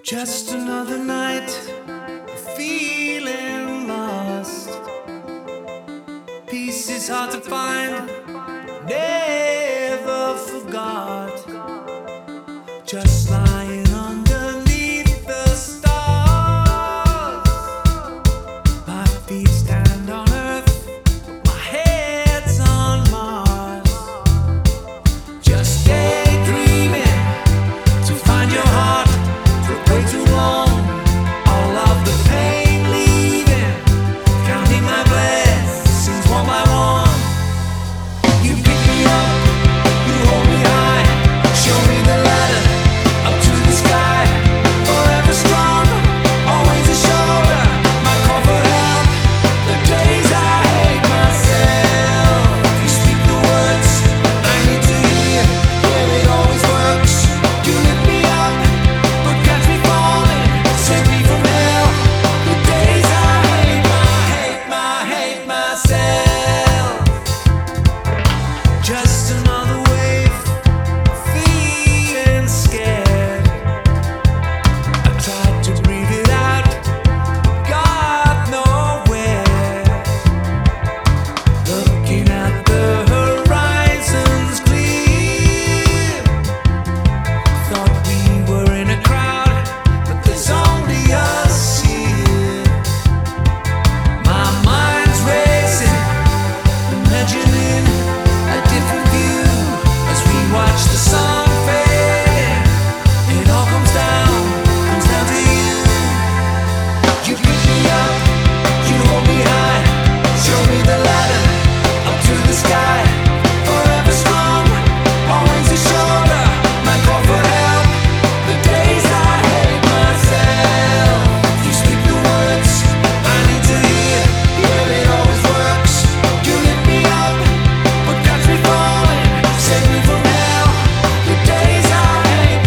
Just another night, feeling lost. Peace is hard to find, never forgot. Just lying underneath the stars. My feet stand on earth, my head's on Mars. Just daydreaming to find your heart. Way too long, all of the pain leaving, counting my blessings one by one. You pick me up, you hold me high, show me the ladder up to the sky. Forever strong, always a shoulder, my call for help. The days I hate myself, you speak the words I need to hear. Yeah, it always works. You lift me up, but catch me falling, save me from hell. The days I hate myself. Just another wave, feeling scared. I tried to breathe it out, got nowhere. Looking at the horizons clear. Thought we were in a crowd, but there's only us here. My mind's racing, imagining a different view as we watch the sun fade. It all comes down to you. You pick me up, you hold me high, show me the ladder up to the sky. Forever strong, always a shoulder, my call for help. The days I hate myself, you speak the words I need to hear. Yeah, it always works. You lift me up, but catch me falling, save me from hell. The days I hate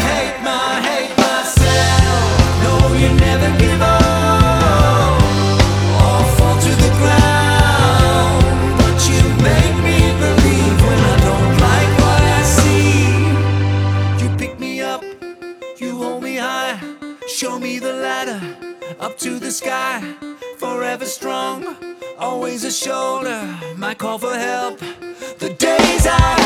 myself. No, you never give up or fall to the ground, but you make me believe when I don't like what I see. You pick me up, you hold me high, show me the ladder up to the sky. Forever strong, always a shoulder, my call for help. The days I